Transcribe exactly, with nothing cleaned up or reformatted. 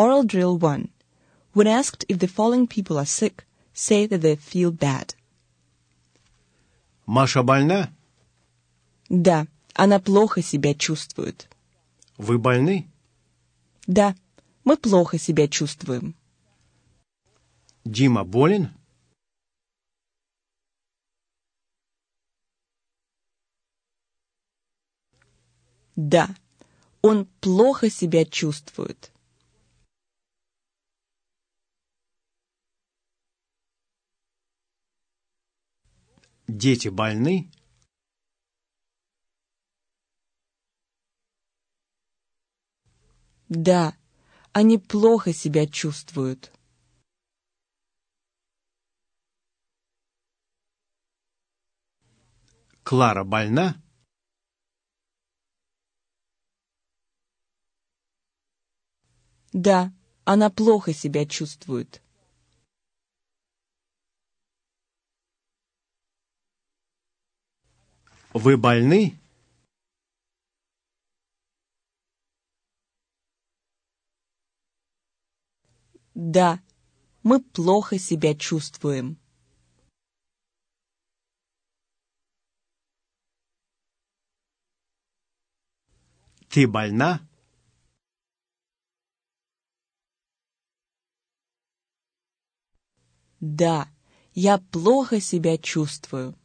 Oral Drill one. When asked if the following people are sick, say that they feel bad. Маша больна? Да, она плохо себя чувствует. Вы больны? Да, мы плохо себя чувствуем. Дима болен? Да, он плохо себя чувствует. Дети больны? Да, они плохо себя чувствуют. Клара больна? Да, она плохо себя чувствует. Вы больны? Да, мы плохо себя чувствуем. Ты больна? Да, я плохо себя чувствую.